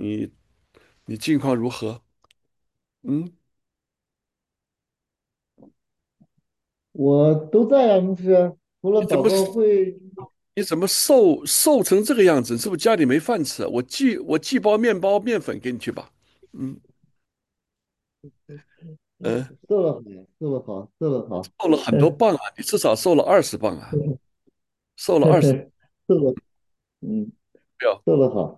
你你近况如何？嗯， 我都在啊，牧师，除了你怎么祷告会， 你怎么瘦成这个样子？是不是家里没饭吃啊？我寄包面包面粉给你去吧。嗯嗯， 瘦了好，瘦了好，瘦了好， 瘦了很多磅啊，你至少瘦了20磅啊，瘦了20 瘦了，嗯， 票。 瘦了好，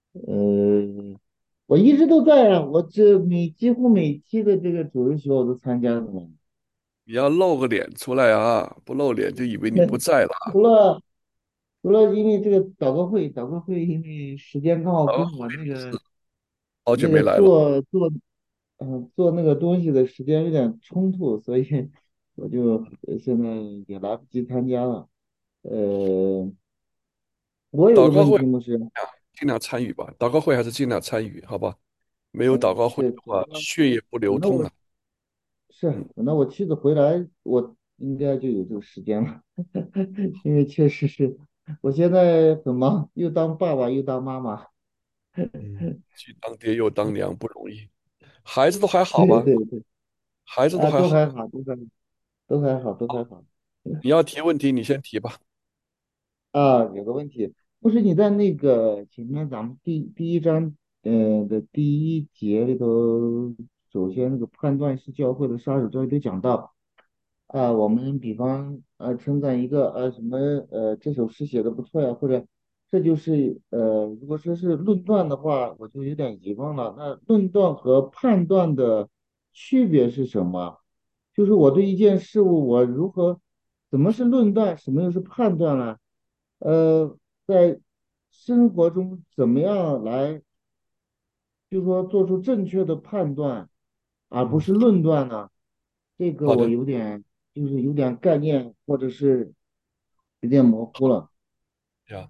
我一直都在啊，我这几乎每期的这个主日学我都参加了嘛。 你要露个脸出来啊，不露脸就以为你不在了啊。 除了除了因为这个祷告会因为时间刚好哦， 跟我那个好久没来了。 做那个东西的时间有点冲突，所以我就现在也来不及参加了。呃，我有个祷告会问题，牧师， 啊，尽量参与吧。祷告会还是尽量参与，好吧？没有祷告会是的话，血液不流等到我通啊。嗯等到我妻子回来，我应该就有这个时间了，因为确实是我现在很忙，又当爸爸又当妈妈。 嗯，既当爹又当娘不容易。孩子都还好对吧？ 对对， 孩子都啊， 还好。 都还好，都还好。 你要提问题，你先提吧。 啊，有个问题，不是你在那个前面咱们第一章的第一节里头，首先那个判断是教会的杀手这里头讲到啊，我们比方称赞一个什么这首诗写的不错呀，或者这就是如果说是论断的话，我就有点疑问了。那论断和判断的区别是什么？就是我对一件事物，我怎么是论断，什么又是判断呢？在生活中怎么样来，就是说做出正确的判断，而不嗯， 是论断呢？这个我好的有点概念，或者是有点模糊了。 呀。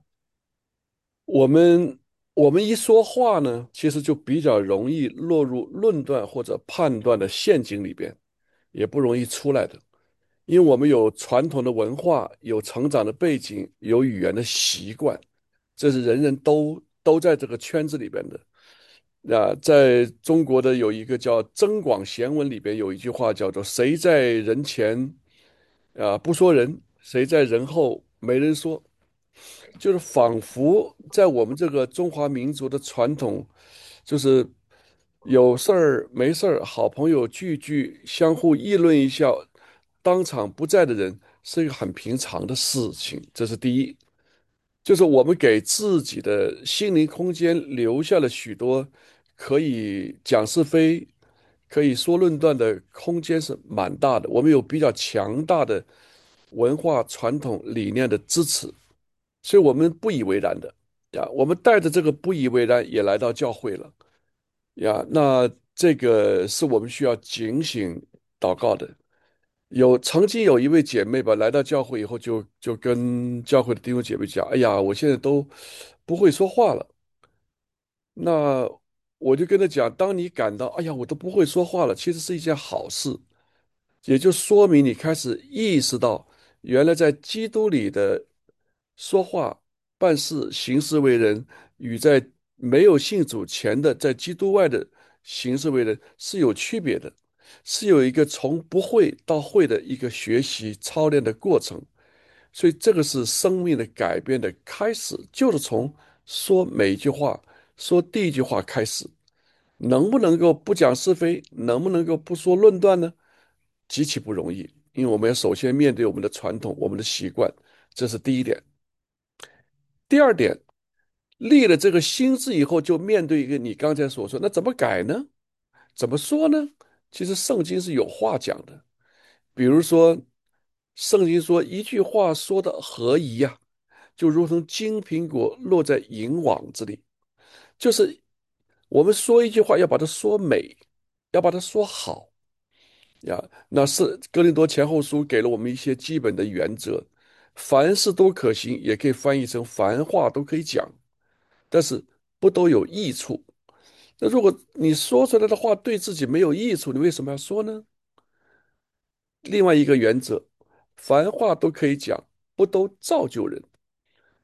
我们一说话呢，其实就比较容易落入论断或者判断的陷阱里边，也不容易出来的。因为我们有传统的文化，有成长的背景，有语言的习惯，这是人人都在这个圈子里边的。在中国的有一个叫《增广贤文》里边有一句话叫做"谁在人前不说人，谁在人后没人说"，就是仿佛在我们这个中华民族的传统，就是有事儿没事儿，好朋友聚聚，相互议论一笑，当场不在的人是一个很平常的事情，这是第一。就是我们给自己的心灵空间留下了许多可以讲是非、可以说论断的空间是蛮大的。我们有比较强大的文化传统理念的支持，所以我们不以为然的呀。我们带着这个不以为然也来到教会了呀。那这个是我们需要警醒祷告的。曾经有一位姐妹吧，来到教会以后就跟教会的弟兄姐妹讲："哎呀，我现在都不会说话了。"那我就跟她讲，当你感到"哎呀，我都不会说话了"，其实是一件好事，也就说明你开始意识到，原来在基督里的说话、办事、行事为人，与在没有信主前的在基督外的行事为人是有区别的，是有一个从不会到会的一个学习操练的过程。所以这个是生命的改变的开始，就是从说每一句话、说第一句话开始。能不能够不讲是非，能不能够不说论断呢？极其不容易，因为我们要首先面对我们的传统、我们的习惯，这是第一点。第二点，立了这个心智以后，就面对一个你刚才所说，那怎么改呢？怎么说呢？其实圣经是有话讲的，比如说，圣经说一句话说的合宜呀、就如同金苹果落在银网子里，就是我们说一句话要把它说美，要把它说好。呀，那是哥林多前后书给了我们一些基本的原则，凡事都可行，也可以翻译成凡话都可以讲，但是不都有益处。那如果你说出来的话对自己没有益处，你为什么要说呢？另外一个原则，凡话都可以讲，不都造就人。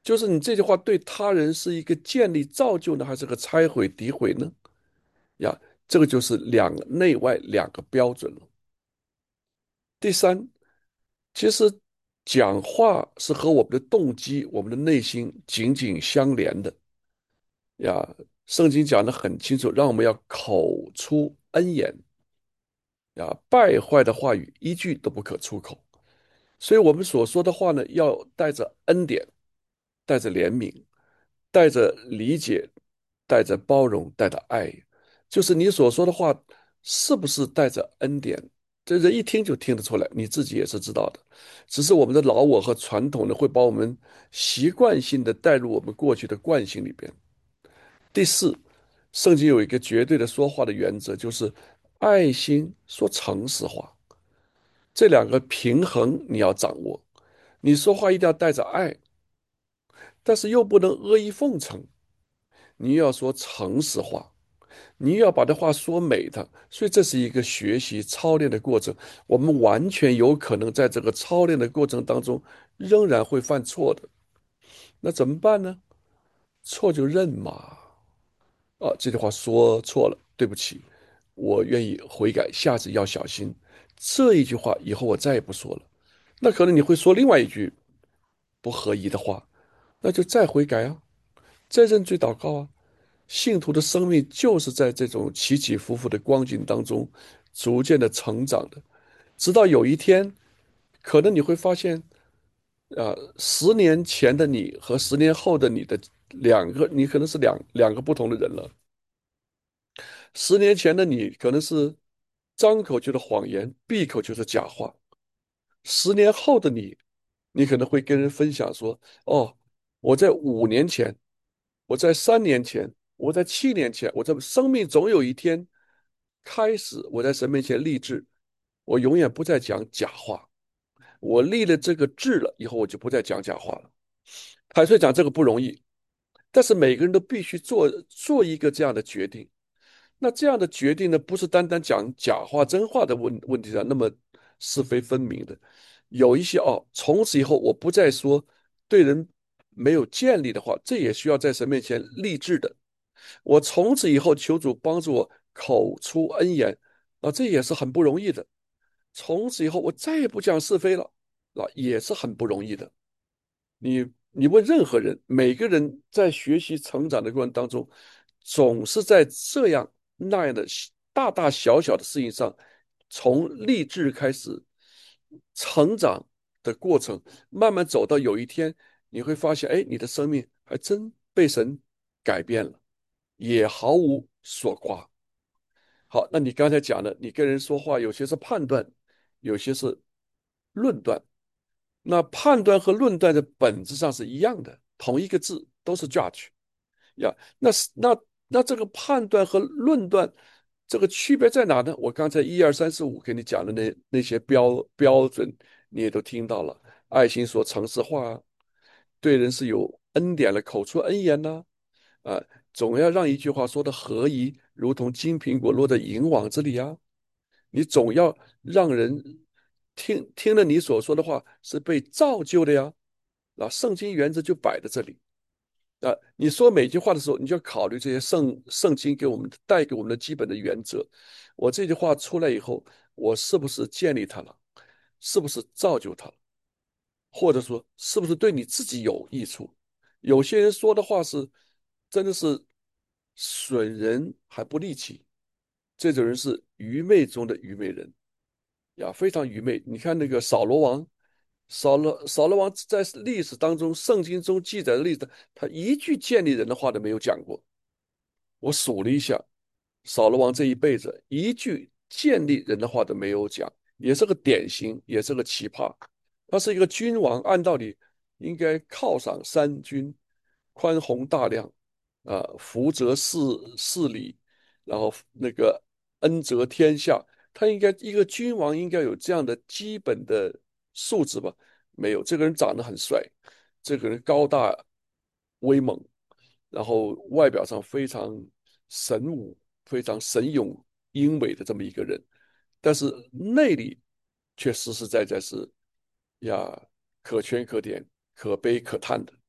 就是你这句话对他人是一个建立造就呢，还是个拆毁诋毁呢？呀，这个就是内外两个标准了。第三，其实讲话是和我们的动机、我们的内心紧紧相连的呀。圣经讲得很清楚，让我们要口出恩言呀，败坏的话语一句都不可出口。所以，我们所说的话呢，要带着恩典，带着怜悯，带着理解，带着包容，带着爱。就是你所说的话，是不是带着恩典？这人一听就听得出来，你自己也是知道的。只是我们的老我和传统呢，会把我们习惯性的带入我们过去的惯性里边。第四，圣经有一个绝对的说话的原则，就是爱心说诚实话。这两个平衡你要掌握。你说话一定要带着爱，但是又不能阿谀奉承，你又要说诚实话，你又要把这话说美的，所以这是一个学习操练的过程。我们完全有可能在这个操练的过程当中，仍然会犯错的。那怎么办呢？错就认嘛。啊，这句话说错了，对不起，我愿意悔改，下次要小心。这一句话以后我再也不说了。那可能你会说另外一句不合宜的话，那就再悔改啊，再认罪祷告啊。信徒的生命就是在这种起起伏伏的光景当中，逐渐的成长的，直到有一天，可能你会发现，10年前的你和10年后的你的你可能是两个不同的人了。10年前的你可能是张口就是谎言，闭口就是假话。10年后的你，你可能会跟人分享说：“哦，我在5年前，我在3年前，我在7年前，我在生命总有一天开始，我在神面前立志，我永远不再讲假话。我立了这个志了，以后我就不再讲假话了。”坦率讲，这个不容易，但是每个人都必须做一个这样的决定。那这样的决定呢，不是单单讲假话真话的问题上那么是非分明的，有一些从此以后我不再说对人没有建立的话，这也需要在神面前立志的。我从此以后求主帮助我口出恩言，这也是很不容易的。从此以后我再也不讲是非了，也是很不容易的。你问任何人，每个人在学习成长的过程当中，总是在这样那样的大大小小的事情上，从立志开始成长的过程，慢慢走到有一天，你会发现，哎，你的生命还真被神改变了，也毫无所挂。好，那你刚才讲的，你跟人说话，有些是判断，有些是论断。那判断和论断的本质上是一样的，同一个字都是 judge 呀。那这个判断和论断这个区别在哪呢？我刚才1、2、3、4、5给你讲的那些标准，你也都听到了。爱心说诚实话啊，对人是有恩典的，口出恩言呐、啊，总要让一句话说的合宜，如同金苹果落在银网子里啊。你总要让人听了你所说的话是被造就的呀。圣经原则就摆在这里。你说每句话的时候，你就要考虑这些圣经给我们带给我们的基本的原则。我这句话出来以后，我是不是建立它了？是不是造就它了？或者说，是不是对你自己有益处？有些人说的话是真的是损人还不利己，这种人是愚昧中的愚昧人呀，非常愚昧。你看那个扫罗王，扫罗王在历史当中，圣经中记载的例子，他一句建立人的话都没有讲过。我数了一下，扫罗王这一辈子一句建立人的话都没有讲，也是个典型，也是个奇葩。他是一个君王，按道理应该犒赏三军，宽宏大量，福泽事理，然后那个恩泽天下。他应该一个君王应该有这样的基本的素质吧？没有，这个人长得很帅，这个人高大威猛，然后外表上非常神武、非常神勇英伟的这么一个人，但是内里却实实在在是呀可圈可点、可悲可叹的。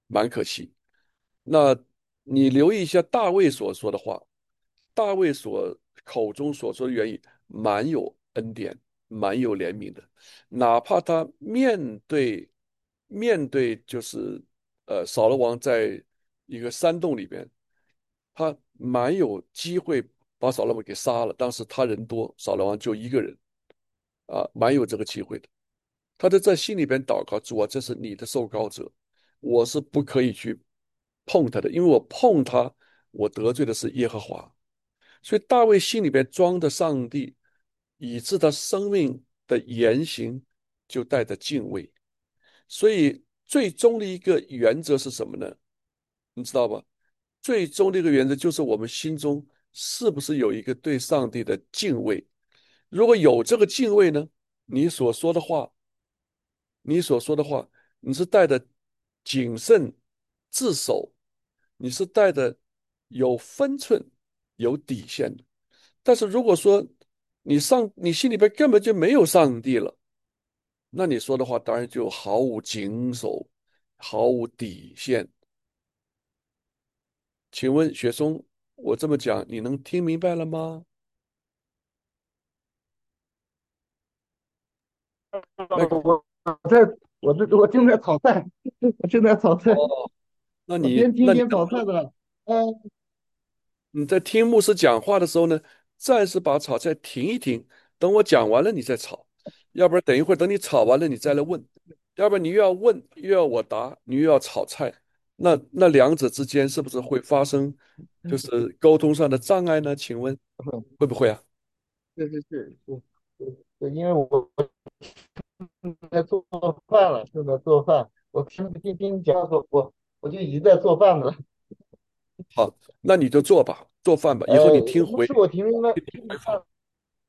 蛮可惜。那你留意一下大卫所说的话，大卫所口中所说的原意，蛮有恩典，蛮有怜悯的。哪怕他面对就是扫罗王在一个山洞里边，他蛮有机会把扫罗王给杀了。当时他人多，扫罗王就一个人啊，蛮有这个机会的。他就在心里边祷告：主啊，这是你的受膏者，我是不可以去碰他的，因为我碰他，我得罪的是耶和华。所以大卫心里边装的上帝，以致他生命的言行就带着敬畏。所以最终的一个原则是什么呢？你知道吧？最终的一个原则就是我们心中是不是有一个对上帝的敬畏。如果有这个敬畏呢，你所说的话你所说的话，你是带着谨慎自守，你是带着有分寸、有底线的。但是如果说你心里边根本就没有上帝了，那你说的话当然就毫无谨守，毫无底线。请问雪松，我这么讲，你能听明白了吗？麦克， 我正在炒菜，我正在炒菜， 哦，那我你边听边那你能不能炒菜的。呃， 你在听牧师讲话的时候呢，暂时把炒菜停一停，等我讲完了你再炒，要不然等一会儿等你炒完了你再来问，要不然你又要问又要我答，你又要炒菜，那两者之间是不是会发生就是沟通上的障碍呢？请问会不会啊？ 是，因为我正在做饭了，正在做饭。我听你讲的时候，我就已经在做饭了。 好，那你就做吧，做饭吧，以后你不是我听明白，听明回放。 白了。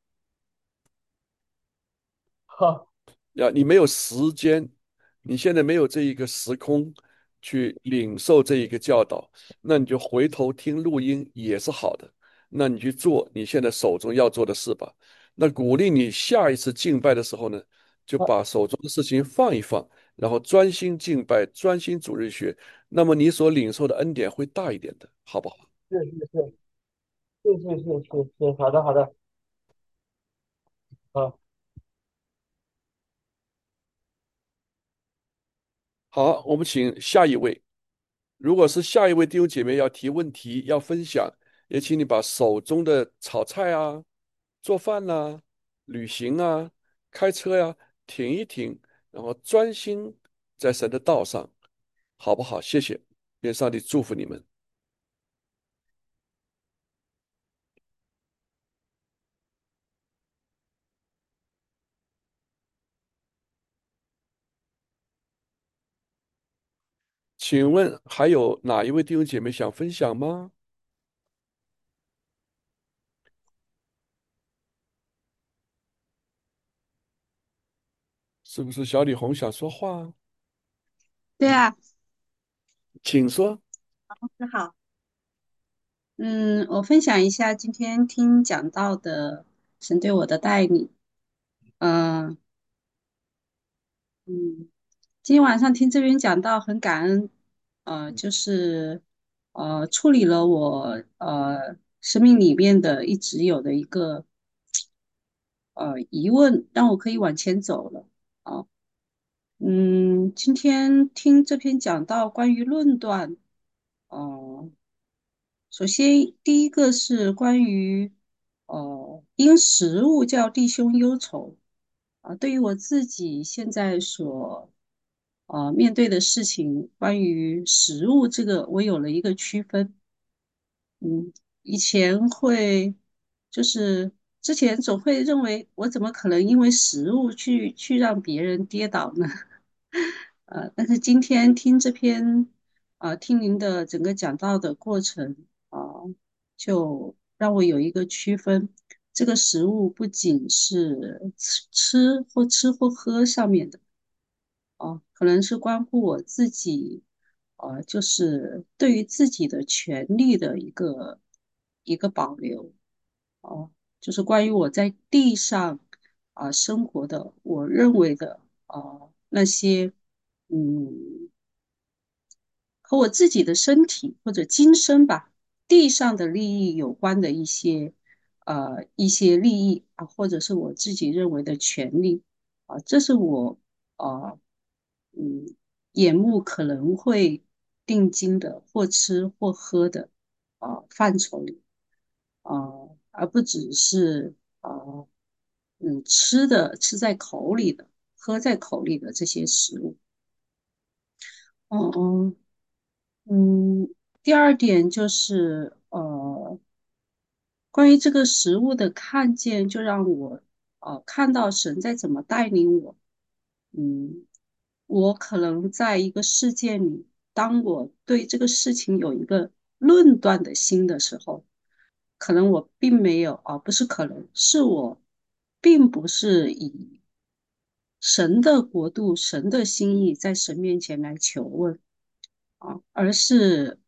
好， 呀，你没有时间，你现在没有这一个时空去领受这一个教导，那你就回头听录音也是好的。那你去做你现在手中要做的事吧。那鼓励你下一次敬拜的时候呢，就把手中的事情放一放，然后专心敬拜，专心主日学。那么你所领受的恩典会大一点的，好不好？ 是，好的好的。好。 好，我们请下一位。如果是下一位弟兄姐妹要提问题、要分享，也请你把手中的炒菜啊、做饭呐、旅行啊、开车呀、停一停，然后专心在神的道上，好不好？谢谢，愿上帝祝福你们。请问还有哪一位弟兄姐妹想分享吗？是不是小李红想说话？ 对啊， 请说。 那好，我分享一下今天听讲到的神对我的带领。嗯、嗯，今天晚上听这边讲到很感恩，就是处理了我生命里面的一直有的一个疑问，让我可以往前走了。啊，今天听这篇讲到关于论断，哦、首先，第一个是关于，因食物叫弟兄忧愁啊。对于我自己现在所面对的事情，关于食物这个，我有了一个区分。嗯，以前会就是之前总会认为，我怎么可能因为食物去让别人跌倒呢？但是今天听这篇，听您的整个讲道的过程，就让我有一个区分，这个食物不仅是吃或喝上面的，可能是关乎我自己，就是对于自己的权利的一个保留，哦、就是关于我在地上生活的，我认为的那些。嗯， 和我自己的身体或者今生吧，地上的利益有关的一些利益啊，或者是我自己认为的权利啊，这是我呃嗯眼目可能会定睛的，或吃或喝的范畴里而不只是吃在口里的，喝在口里的这些食物。嗯嗯嗯，第二点就是关于这个食物的看见，就让我看到神在怎么带领我。嗯，我可能在一个事件里，当我对这个事情有一个论断的心的时候，可能我并没有不是可能，是我并不是以神的国度、神的心意在神面前来求问而是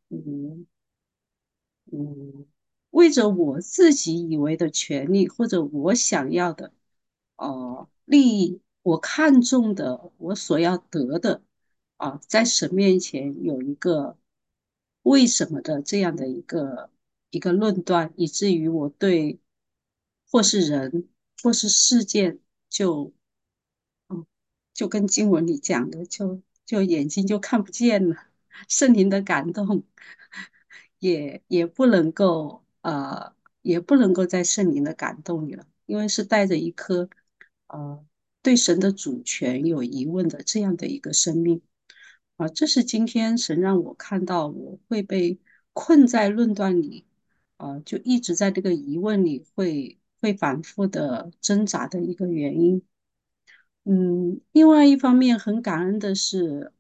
嗯，为着我自己以为的权利或者我想要的利益，我看重的，我所要得的在神面前有一个为什么的这样的一个论断，以至于我对或是人或是事件就嗯就跟经文里讲的，就眼睛就看不见了，圣灵的感动也不能够也不能够在圣灵的感动里了，因为是带着一颗呃对神的主权有疑问的这样的一个生命这是今天神让我看到我会被困在论断里就一直在这个疑问里会反复的挣扎的一个原因。另外一方面很感恩的是，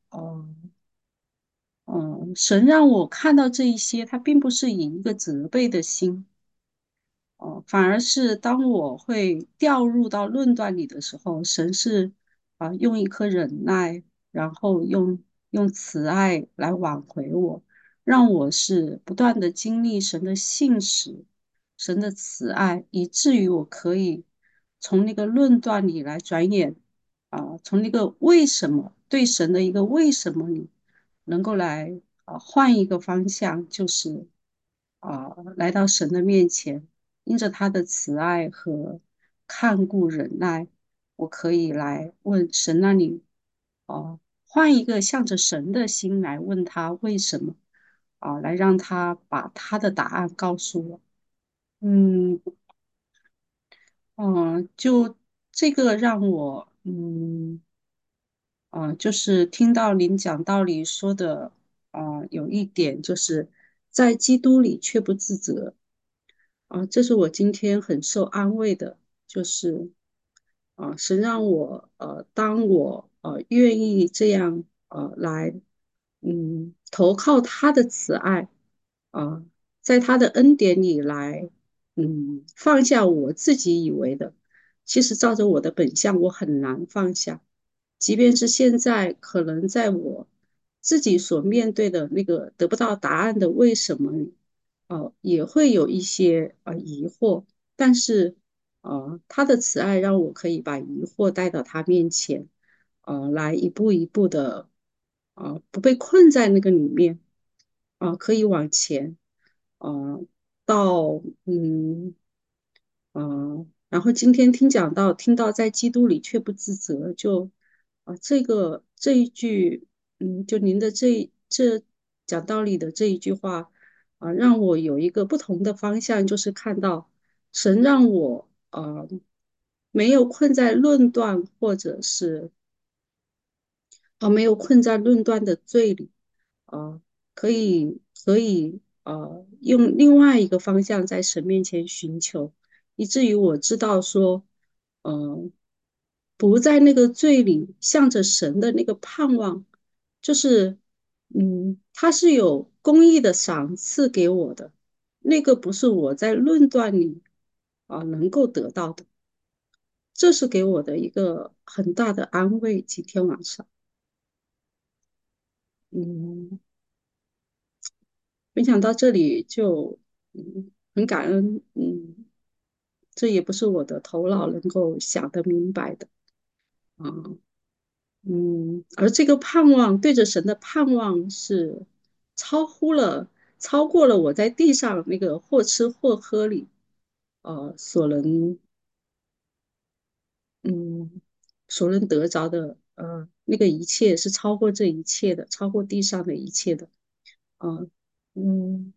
神让我看到这一些，他并不是以一个责备的心，反而是当我会掉入到论断里的时候，神是用一颗忍耐，然后用慈爱来挽回我，让我是不断的经历神的信实、神的慈爱，以至于我可以从那个论断里来转眼从那个为什么对神的一个为什么里，能够来换一个方向，就是来到神的面前。因着他的慈爱和看顾忍耐，我可以来问神那里，换一个向着神的心来问他为什么，来让他把他的答案告诉我。嗯就这个让我就是听到您讲道理说的有一点就是在基督里却不自责这是我今天很受安慰的，就是神让我当我愿意这样来投靠他的慈爱啊、在他的恩典里来放下我自己以为的，其实照着我的本相我很难放下，即便是现在可能在我自己所面对的那个得不到答案的为什么里也会有一些疑惑，但是他的慈爱让我可以把疑惑带到他面前，来一步一步的不被困在那个里面，可以往前，到然后今天听到在基督里却不自责，就这一句，就您的这讲道理的这一句话让我有一个不同的方向，就是看到神让我没有困在论断，或者是没有困在论断的罪里，可以用另外一个方向在神面前寻求，以至于我知道说，呃，不在那个罪里，向着神的那个盼望，就是他是有公义的赏赐给我的，那个不是我在论断里能够得到的，这是给我的一个很大的安慰。今天晚上，嗯。分享到这里就很感恩，这也不是我的头脑能够想得明白的啊，而这个盼望对着神的盼望是超乎了，超过了我在地上那个或吃或喝里，所能，嗯，所能得着的，那个一切是超过这一切的，超过地上的一切的，啊、嗯，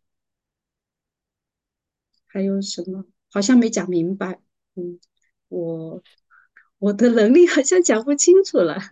还有什么？好像没讲明白，嗯，我我的能力好像讲不清楚了，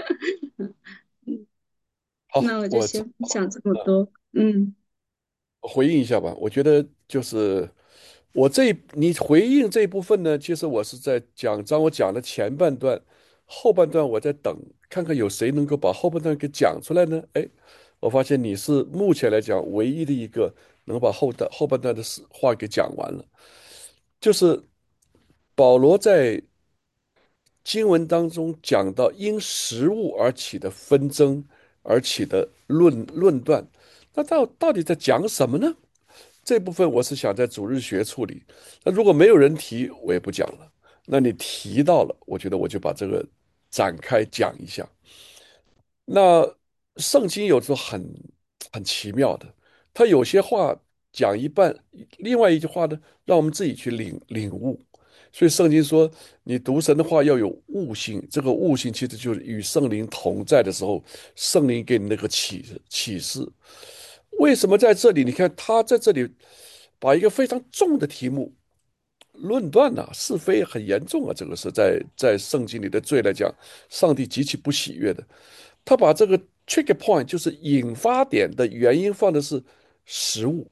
那好， 我就先分享这么呃多，嗯。 回应一下吧。我觉得就是你回应这一部分呢，其实我是在我讲的前半段，后半段我在等看看有谁能够把后半段给讲出来呢？哎，我发现你是目前来讲唯一的一个能把后半段的话给讲完了。就是保罗在经文当中讲到因食物而起的纷争而起的论断，那到底在讲什么呢？这部分我是想在主日学处理。那如果没有人提，我也不讲了。那你提到了，我觉得我就把这个展开讲一下。那圣经有时候很奇妙的，他有些话讲一半，另外一句话呢，让我们自己去领悟。所以圣经说，你读神的话要有悟性，这个悟性其实就是与圣灵同在的时候，圣灵给你那个启示。为什么在这里？你看他在这里把一个非常重的题目论断呐、是非很严重啊，这个是在圣经里的罪来讲，上帝极其不喜悦的。他把这个 trigger point 就是引发点的原因放的是食物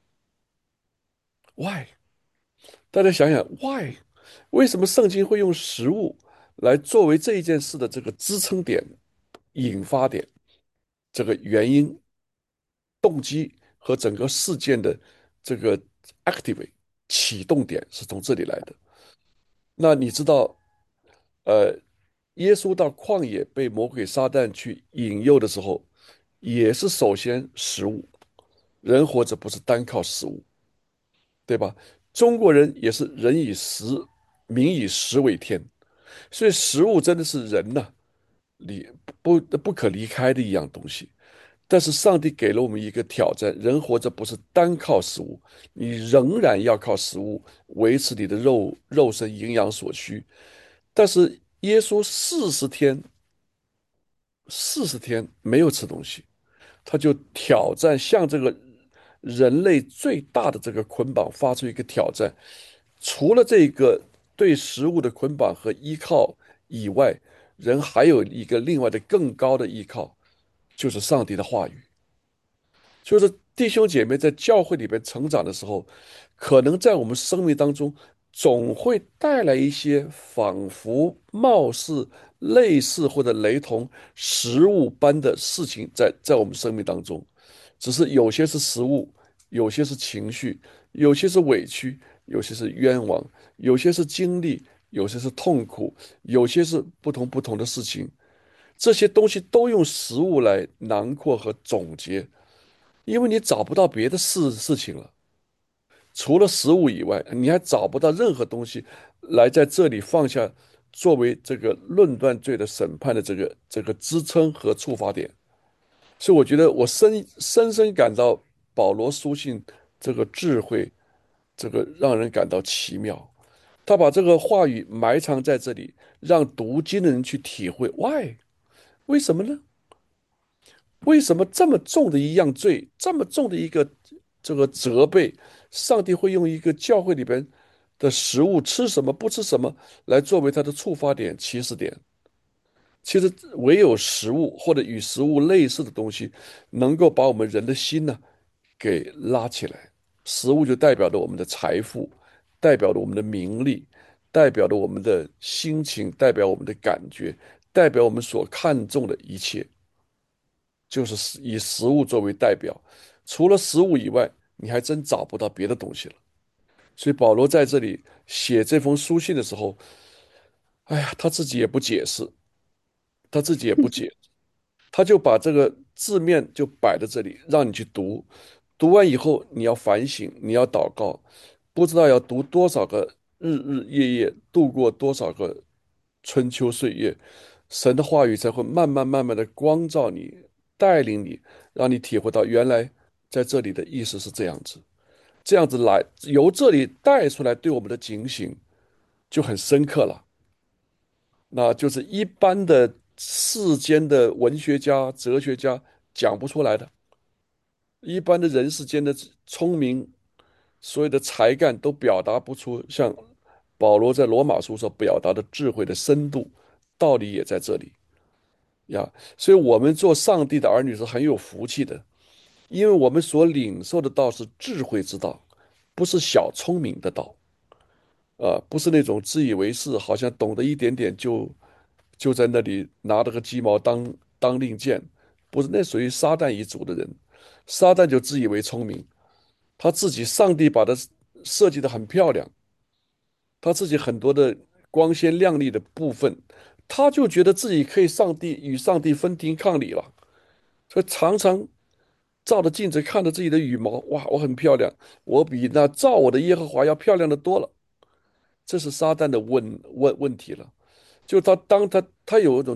，why？大家想想，why？为什么圣经会用食物来作为这一件事的这个支撑点、引发点？这个原因、动机和整个事件的这个 activate 启动点是从这里来的。那你知道，呃，耶稣到旷野被魔鬼撒旦去引诱的时候，也是首先食物。人活着不是单靠食物，对吧？中国人也是人以食，民以食为天，所以食物真的是人呐、离不可离开的一样东西。但是上帝给了我们一个挑战：人活着不是单靠食物，你仍然要靠食物维持你的肉身营养所需。但是耶稣40天没有吃东西，他就挑战向这个人类最大的这个捆绑发出一个挑战。除了这个对食物的捆绑和依靠以外，人还有一个另外的更高的依靠，就是上帝的话语。就是弟兄姐妹在教会里边成长的时候，可能在我们生命当中总会带来一些仿佛、貌似、类似或者雷同食物般的事情在我们生命当中，只是有些是食物，有些是情绪，有些是委屈，有些是冤枉，有些是经历，有些是痛苦，有些是不同的事情。这些东西都用食物来囊括和总结，因为你找不到别的事情了，除了食物以外，你还找不到任何东西来在这里放下作为这个论断罪的审判的这个支撑和触发点。所以我觉得我深深感到保罗书信这个智慧，这个让人感到奇妙。他把这个话语埋藏在这里，让读经的人去体会。Why？为什么呢？为什么这么重的一样罪，这么重的一个这个责备，上帝会用一个教会里边的食物吃什么不吃什么来作为他的触发点、起始点？其实唯有食物或者与食物类似的东西，能够把我们人的心呢给拉起来。食物就代表着我们的财富，代表着我们的名利，代表着我们的心情，代表我们的感觉，代表我们所看重的一切。就是以食物作为代表，除了食物以外，你还真找不到别的东西了。所以保罗在这里写这封书信的时候，哎呀，他自己也不解释，他自己也不解，他就把这个字面就摆在这里，让你去读。读完以后，你要反省，你要祷告，不知道要读多少个日日夜夜，度过多少个春秋岁月，神的话语才会慢慢的光照你，带领你， 让你体会到原来在这里的意思是这样子，这样子来由这里带出来对我们的警醒就很深刻了。那就是一般的世间的文学家、哲学家讲不出来的，一般的人世间的聪明，所有的才干都表达不出像保罗在罗马书所表达的智慧的深度，道理也在这里呀。所以，我们做上帝的儿女是很有福气的，因为我们所领受的道是智慧之道，不是小聪明的道。不是那种自以为是，好像懂得一点点就在那里拿着个鸡毛当令箭，不是，那属于撒旦一族的人。撒旦就自以为聪明，他自己上帝把他设计的很漂亮，他自己很多的光鲜亮丽的部分，他就觉得自己可以与上帝分庭抗礼了，所以常常照着镜子看着自己的羽毛，哇，我很漂亮，我比那造我的耶和华要漂亮的多了。这是撒旦的问题了。就当他有一种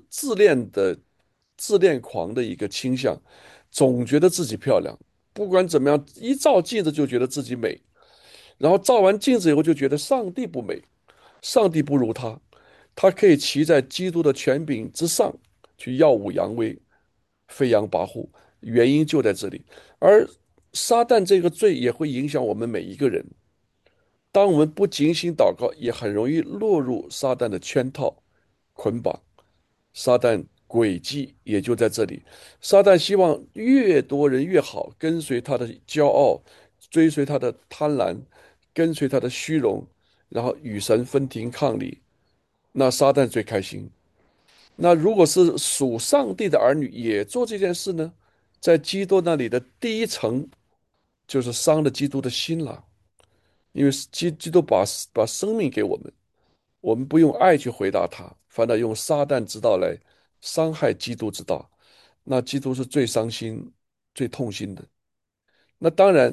自恋狂的一个倾向，总觉得自己漂亮，不管怎么样，一照镜子就觉得自己美，然后照完镜子以后就觉得上帝不美，上帝不如他，他可以骑在基督的权柄之上去耀武扬威、飞扬跋扈，原因就在这里。而撒旦这个罪也会影响我们每一个人。当我们不警醒祷告，也很容易落入撒旦的圈套、捆绑。撒旦诡计也就在这里。撒旦希望越多人越好，跟随他的骄傲，追随他的贪婪，跟随他的虚荣，然后与神分庭抗礼。那撒旦最开心。那如果是属上帝的儿女也做这件事呢？在基督那里的第一层，就是伤了基督的心了。因为基督把生命给我们，我们不用爱去回答他，反而用撒旦之道来伤害基督之道，那基督是最伤心、最痛心的。那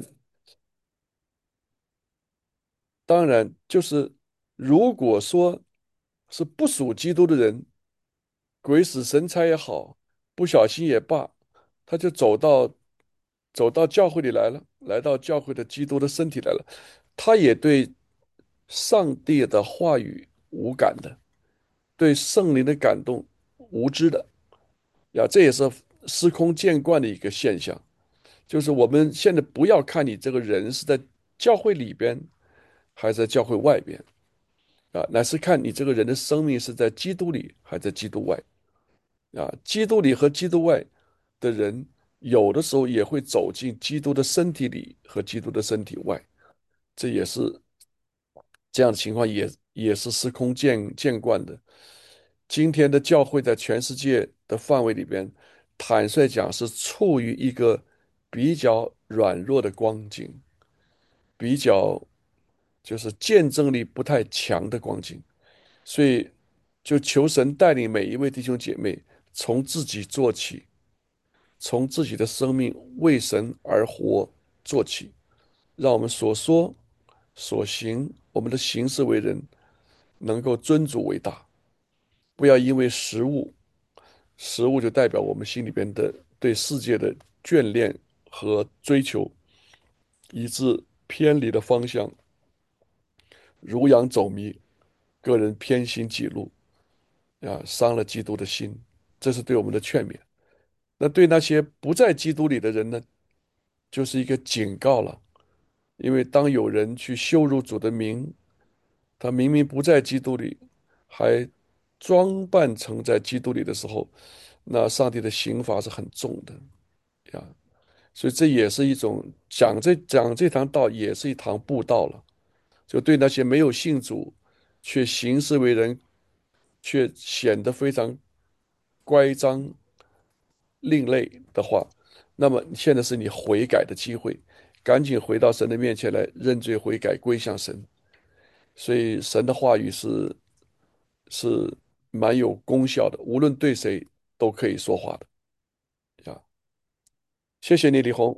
当然就是如果说是不属基督的人，鬼使神差也好，不小心也罢，他就走到教会里来了，来到教会的基督的身体来了，他也对上帝的话语无感的，对圣灵的感动无知的呀，这也是司空见惯的一个现象。就是我们现在不要看你这个人是在教会里边还是在教会外边乃是看你这个人的生命是在基督里还是在基督外基督里和基督外的人，有的时候也会走进基督的身体里和基督的身体外，这也是这样的情况也是司空见惯的。今天的教会在全世界的范围里边，坦率讲是处于一个比较软弱的光景，比较就是见证力不太强的光景，所以就求神带领每一位弟兄姐妹从自己做起，从自己的生命为神而活做起，让我们所说所行，我们的行事为人能够尊主为大，不要因为食物就代表我们心里边的对世界的眷恋和追求，以致偏离了方向，如羊走迷，个人偏行己路伤了基督的心，这是对我们的劝勉。那对那些不在基督里的人呢，就是一个警告了。因为当有人去羞辱主的名，他明明不在基督里，还装扮成在基督里的时候，那上帝的刑罚是很重的呀。所以这也是一种讲这堂道，也是一堂布道了。就对那些没有信主却行事为人，却显得非常乖张另类的话，那么现在是你悔改的机会，赶紧回到神的面前来认罪悔改，归向神。所以神的话语是蛮有功效的，无论对谁都可以说话的呀。谢谢你，李红。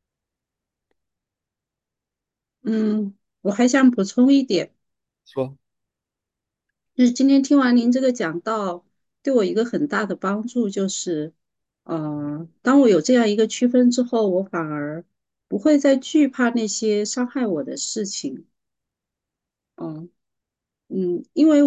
嗯，我还想补充一点， 说就是今天听完您这个讲道，对我一个很大的帮助就是。 当我有这样一个区分之后，我反而不会再惧怕那些伤害我的事情。嗯因为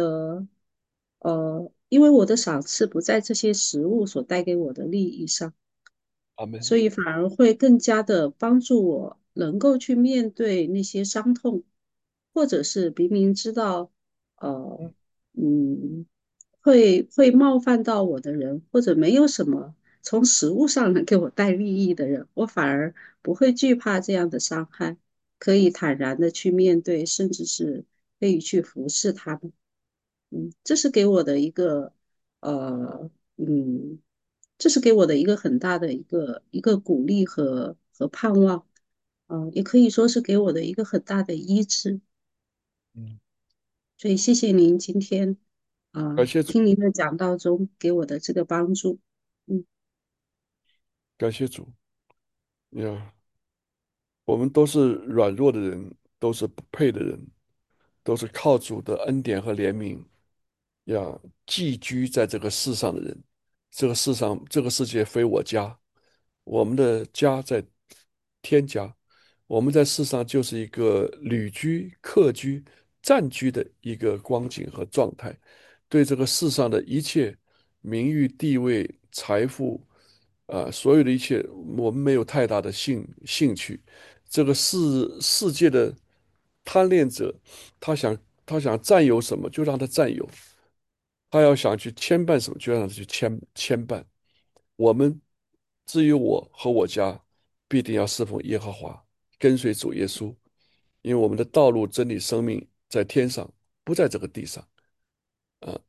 我的赏赐不在这些食物所带给我的利益上。 阿门。 所以反而会更加的帮助我能够去面对那些伤痛，或者是明明知道，呃，嗯，会冒犯到我的人，或者没有什么从实物上能给我带利益的人，我反而不会惧怕这样的伤害，可以坦然的去面对，甚至是可以去服侍他们。这是给我的一个呃嗯，这是给我的一个很大的一个鼓励和盼望，也可以说是给我的一个很大的医治。 嗯， 所以谢谢您今天感谢主， 听您的讲道中给我的这个帮助。嗯， 感谢主呀！我们都是软弱的人，都是不配的人，都是靠主的恩典和怜悯呀寄居在这个世上的人。这个世上，这个世界非我家，我们的家在天家，我们在世上就是一个旅居、客居、暂居的一个光景和状态。对这个世上的一切名誉、地位、财富，所有的一切，我们没有太大的兴趣。这个世界的贪恋者，他想占有什么就让他占有，他要想去牵绊什么就让他去牵绊。我们至于我和我家，必定要侍奉耶和华，跟随主耶稣，因为我们的道路、真理、生命在天上，不在这个地上。啊，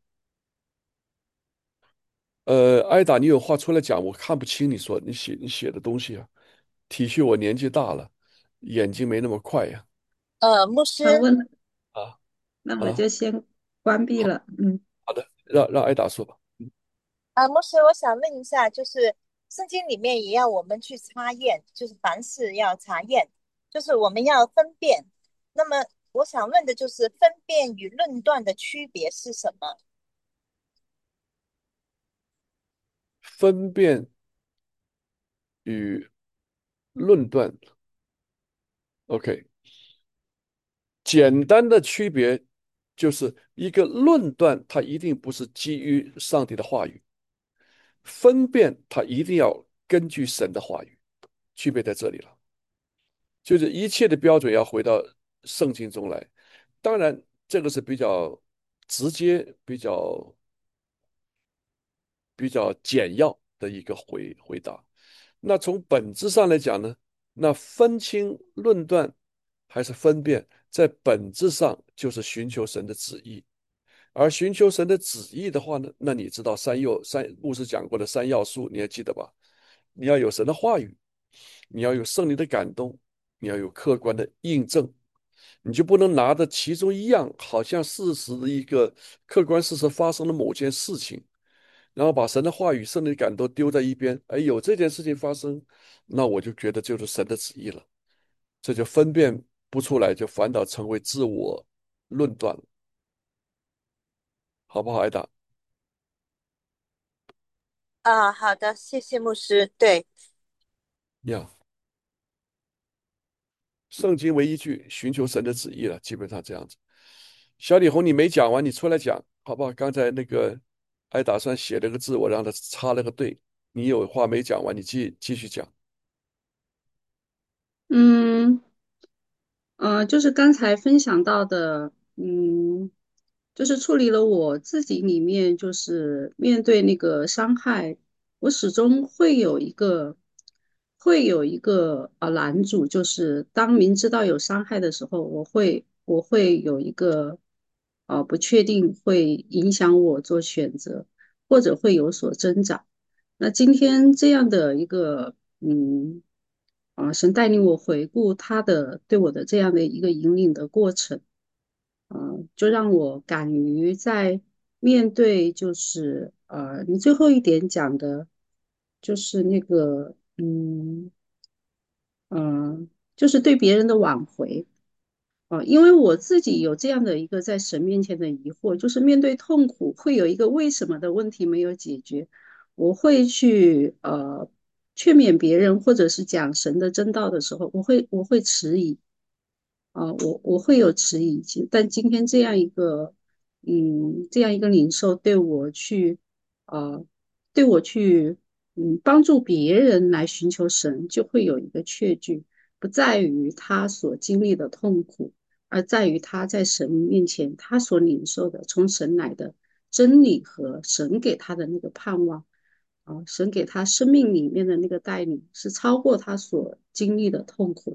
艾达，你有话出来讲，我看不清你写的东西啊，体恤我年纪大了，眼睛没那么快呀。 牧师， 他问了， 啊那我啊， 就先关闭了。 好的，让艾达说吧。 牧师，我想问一下，就是圣经里面也要我们去查验，就是凡事要查验，就是我们要分辨。那么我想问的就是，分辨与论断的区别是什么？ 分辨与论断，OK，简单的区别就是一个论断，它一定不是基于上帝的话语；分辨它一定要根据神的话语。区别在这里了，就是一切的标准要回到圣经中来。当然，这个是比较直接、比较简要的一个回答。那从本质上来讲呢，那分清论断还是分辨，在本质上就是寻求神的旨意。而寻求神的旨意的话呢，那你知道牧师讲过的三要素，你还记得吧？你要有神的话语，你要有圣灵的感动，你要有客观的印证，你就不能拿着其中一样，好像事实的一个客观事实发生了某件事情，然后把神的话语、圣灵的感动丢在一边。哎，有这件事情发生，那我就觉得就是神的旨意了，这就分辨不出来，就反倒成为自我论断了，好不好，艾达？ 好的，谢谢牧师。对， 呀，圣经为依据，寻求神的旨意了，基本上这样子。小李红，你没讲完，你出来讲，好不好？刚才那个还打算写了个字，我让他插了个队。你有话没讲完，你继续讲。 嗯，就是刚才分享到的，就是处理了我自己里面，就是面对那个伤害，我始终会有一个拦阻，就是当明知道有伤害的时候，我会有一个不确定，会影响我做选择，或者会有所挣扎。那今天这样的一个神带领我回顾他的对我的这样的一个引领的过程。就让我敢于在面对，就是你最后一点讲的，就是那个就是对别人的挽回。因为我自己有这样的一个在神面前的疑惑，就是面对痛苦会有一个为什么的问题没有解决， 我会去劝勉别人，或者是讲神的真道的时候，我会迟疑我会有迟疑，但今天这样一个领受呃对我去帮助别人来寻求神，就会有一个确据，不在于他所经历的痛苦，而在于他在神面前他所领受的从神来的真理和神给他的那个盼望神给他生命里面的那个带领是超过他所经历的痛苦。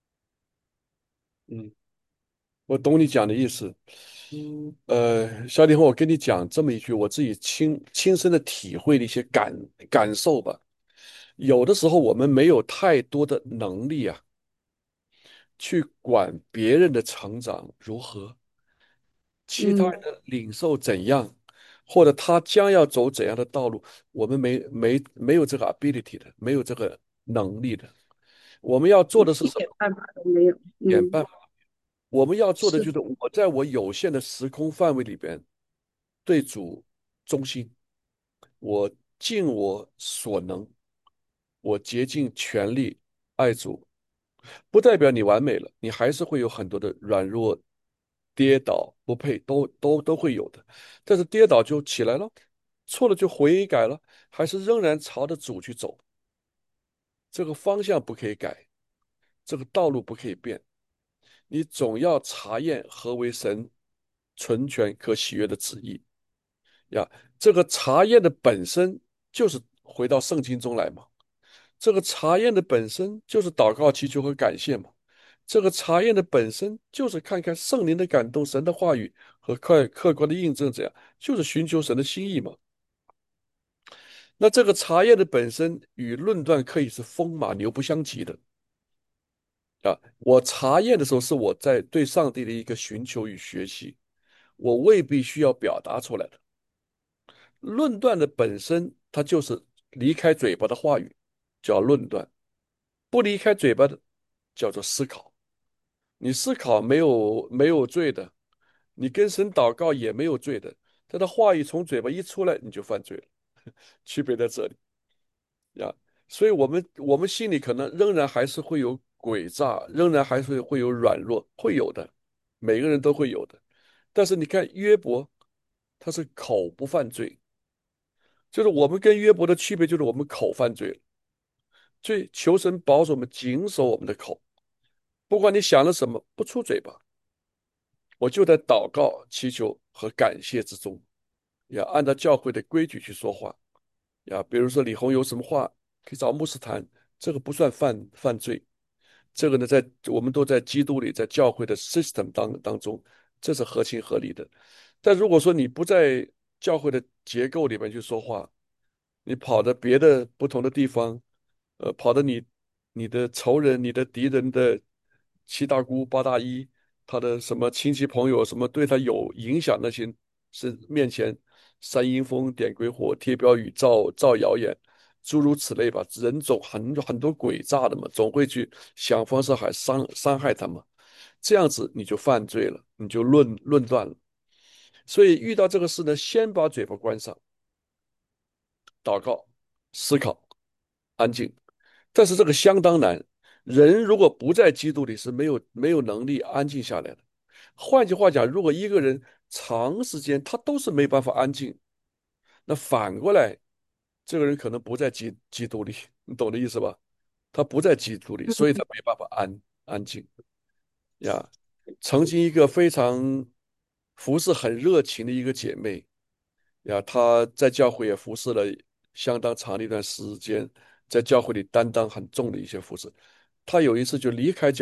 嗯，我懂你讲的意思。小李和我跟你讲这么一句我自己亲身的体会的一些感受吧。有的时候我们没有太多的能力啊，去管别人的成长如何，其他人嗯， 的领受怎样，或者他将要走怎样的道路，我们没有这个 ability 的，没有这个能力的。我们要做的是一什么？ 点办法都没有。嗯， 点办法。我们要做的是的。 就是我在我有限的时空范围里边对主忠心，我尽我所能，我竭尽全力爱主，不代表你完美了，你还是会有很多的软弱、跌倒、不配，都会有的。但是跌倒就起来了，错了就悔改了，还是仍然朝着主去走，这个方向不可以改，这个道路不可以变。你总要查验何为神纯全可喜悦的旨意呀。这个查验的本身就是回到圣经中来嘛。这个查验的本身就是祷告、祈求和感谢嘛。这个查验的本身就是看看圣灵的感动、神的话语和客观的印证，这样就是寻求神的心意嘛。那这个查验的本身与论断可以是风马牛不相及的啊。我查验的时候是我在对上帝的一个寻求与学习，我未必需要表达出来的。论断的本身，它就是离开嘴巴的话语，叫论断；不离开嘴巴的，叫做思考。你思考没有罪的，你跟神祷告也没有罪的，但他话语从嘴巴一出来，你就犯罪了，区别在这里呀。所以我们心里可能仍然还是会有诡诈，仍然还是会有软弱，会有的，每个人都会有的。但是你看约伯，他是口不犯罪，就是我们跟约伯的区别，就是我们口犯罪了。所以求神保守我们，谨守我们的口，不管你想了什么，不出嘴巴。我就在祷告、祈求和感谢之中，要按照教会的规矩去说话。比如说李红有什么话可以找牧师谈，这个不算犯罪。这个呢，我们都在基督里，在教会的 system 当中，这是合情合理的。但如果说你不在教会的结构里面去说话，你跑到别的不同的地方，跑到你的仇人、你的敌人的七大姑八大姨，他的什么亲戚朋友，什么对他有影响那些是面前煽阴风、点鬼火、贴标语、造谣言，诸如此类吧。人总很多诡诈的嘛，总会去想方设法伤害他嘛。这样子你就犯罪了，你就论断了。所以遇到这个事呢，先把嘴巴关上，祷告、思考、安静。但是这个相当难，人如果不在基督里是没有能力安静下来的。换句话讲，如果一个人长时间他都是没办法安静，那反过来，这个人可能不在基督里，你懂的意思吧？他不在基督里，所以他没办法安静呀。曾经一个非常服侍很热情的一个姐妹呀，她在教会也服侍了相当长的一段时间，在教会里担当很重的一些服侍。她有一次就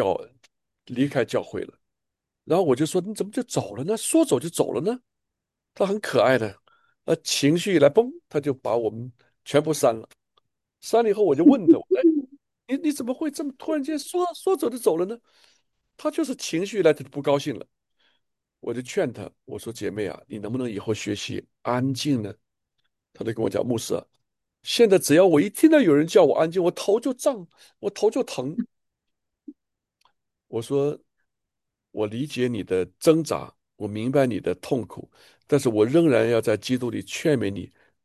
离开教会了，然后我就说你怎么就走了呢？说走就走了呢？她很可爱的，情绪一来嘣，她就把我们全部删了。删了以后，我就问她，哎，你怎么会这么突然间说走就走了呢？她就是情绪一来，她就不高兴了。我就劝她，我说姐妹啊，你能不能以后学习安静呢？她就跟我讲，牧师啊，现在只要我一听到有人叫我安静，我头就胀，我头就疼。我说，我理解你的挣扎，我明白你的痛苦，但是我仍然要在基督里劝勉你，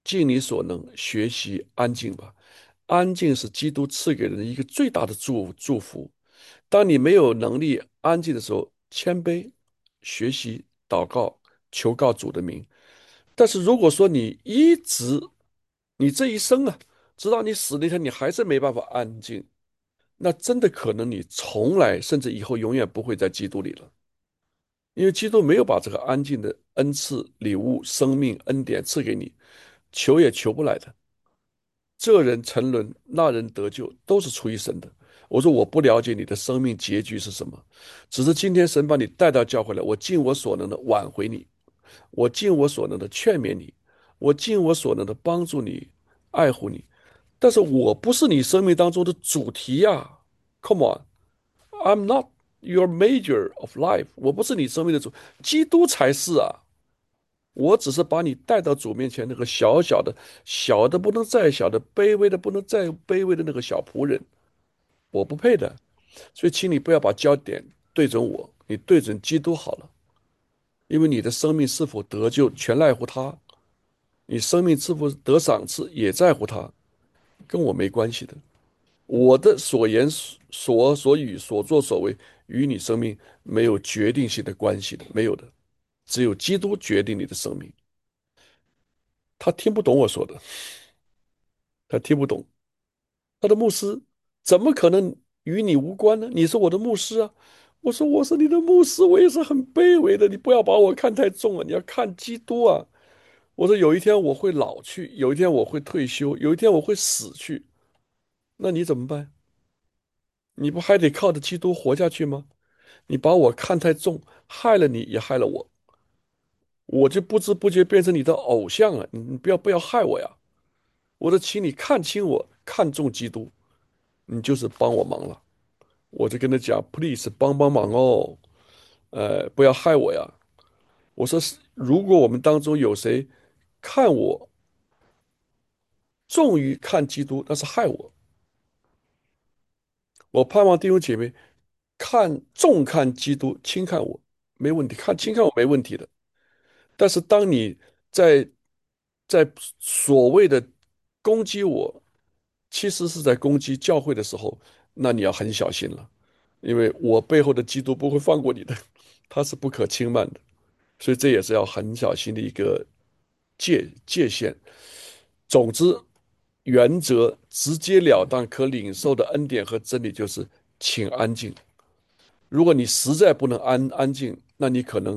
尽你所能学习安静吧。安静是基督赐给人一个最大的祝福。当你没有能力安静的时候，谦卑，学习祷告，求告主的名。但是如果说你一直，你这一生啊，直到你死那天，你还是没办法安静，那真的可能你从来甚至以后永远不会在基督里了，因为基督没有把这个安静的恩赐、礼物、生命、恩典赐给你，求也求不来的。这人沉沦，那人得救，都是出于神的。我说我不了解你的生命结局是什么，只是今天神把你带到教会来，我尽我所能的挽回你，我尽我所能的劝勉你，我尽我所能的帮助你、爱护你。但是我不是你生命当中的主题呀，Come on，I'm not your major of life，我不是你生命的主，基督才是啊。我只是把你带到主面前，那个小小的、小的不能再小的、卑微的不能再卑微的那个小仆人，我不配的。所以，请你不要把焦点对准我，你对准基督好了。因为你的生命是否得救，全赖乎他；你生命是否得赏赐，也在乎他，跟我没关系的。我的所言所语所作所为，与你生命没有决定性的关系的，没有的。只有基督决定你的生命。他听不懂我说的，他听不懂。他的牧师怎么可能与你无关呢？你是我的牧师啊！我说我是你的牧师，我也是很卑微的，你不要把我看太重啊！你要看基督啊！我说有一天我会老去，有一天我会退休，有一天我会死去，那你怎么办？你不还得靠着基督活下去吗？你把我看太重，害了你，也害了我，我就不知不觉变成你的偶像了。你不要害我呀！我说，请你看清我，看重基督，你就是帮我忙了。我就跟他讲，please 帮帮忙哦，不要害我呀。我说如果我们当中有谁看我重于看基督，那是害我。我盼望弟兄姐妹重看基督，轻看我，没问题，轻看我没问题的。但是当你在所谓的攻击我，其实是在攻击教会的时候，那你要很小心了，因为我背后的基督不会放过你的，他是不可轻慢的。所以这也是要很小心的一个界限。总之，原则直截了当可领受的恩典和真理就是，请安静。如果你实在不能安静，那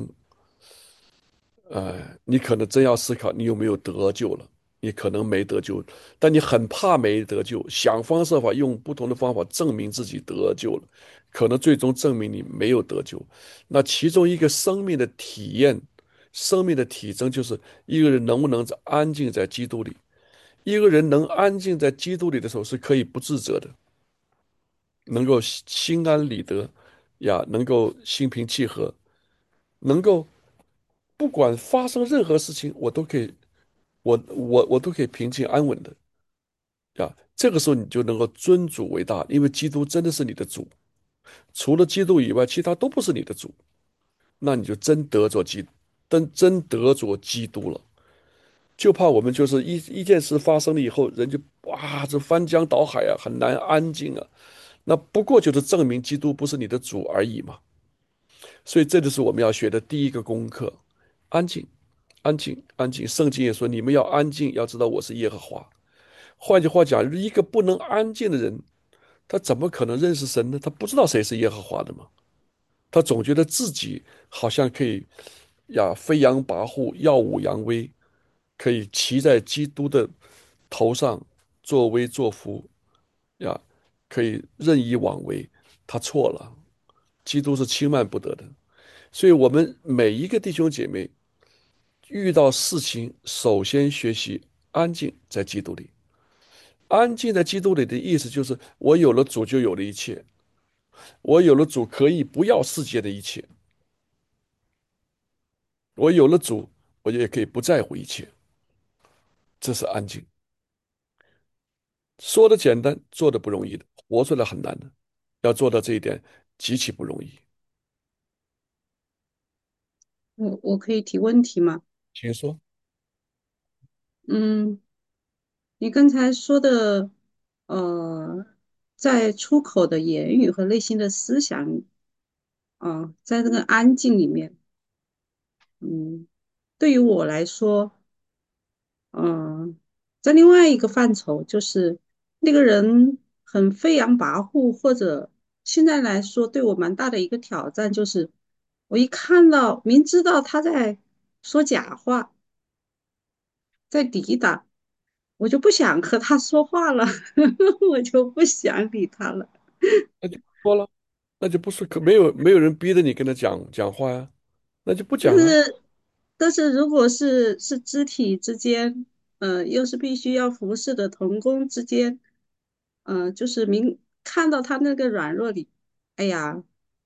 你可能真要思考你有没有得救了。你可能没得救，但你很怕没得救，想方设法用不同的方法证明自己得救了，可能最终证明你没有得救。那其中一个生命的体验、生命的体征，就是一个人能不能安静在基督里。一个人能安静在基督里的时候，是可以不自责的，能够心安理得呀，能够心平气和，能够不管发生任何事情，我都可以，我都可以平静安稳的呀。这个时候你就能够尊主为大，因为基督真的是你的主，除了基督以外，其他都不是你的主。那你就真得着基督了。就怕我们就是一件事发生了以后，人就哇，这翻江倒海啊，很难安静啊。那不过就是证明基督不是你的主而已嘛。所以这就是我们要学的第一个功课：安静，安静，安静。圣经也说，你们要安静，要知道我是耶和华。换句话讲，一个不能安静的人，他怎么可能认识神呢？他不知道谁是耶和华的嘛。他总觉得自己好像可以飞扬跋扈、耀武扬威，可以骑在基督的头上作威作福呀，可以任意妄为。他错了，基督是轻慢不得的。所以，我们每一个弟兄姐妹遇到事情，首先学习安静在基督里。安静在基督里的意思就是，我有了主，就有了一切。我有了主，可以不要世界的一切。我有了主，我也可以不在乎一切。这是安静。说的简单，做的不容易的，活出来很难的。要做到这一点，极其不容易。 我可以提问题吗？ 请说。 嗯，你刚才说的，呃，在出口的言语和内心的思想，在这个安静里面，嗯，对于我来说，嗯，在另外一个范畴，就是那个人很飞扬跋扈，或者现在来说对我蛮大的一个挑战，就是我一看到，明知道他在说假话，在抵挡，我就不想和他说话了，我就不想理他了。 那就说了，那就不是没有人逼着你跟他讲话呀，那就不讲啊。 但是，如果是肢体之间，又是必须要服侍的同工之间，就是看到他那个软弱里，哎呀，